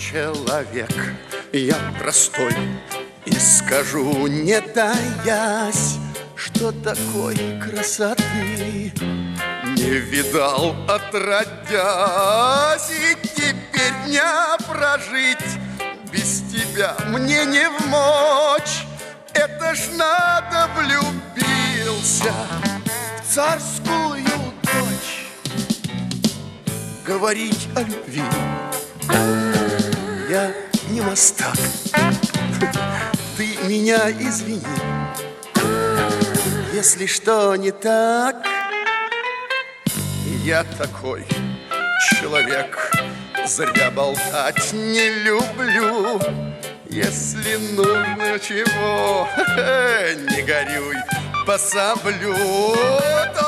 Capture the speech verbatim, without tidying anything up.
человек я простой, и скажу, не таясь, что такой красоты не видал отродясь, и теперь дня прожить без тебя мне не вмочь. Это ж надо влюбился в царскую дочь. Говорить о любви я не мастак. Ты меня извини, если что не так. Я такой человек, зря болтать не люблю. Если нужно чего, не горюй, пособлю.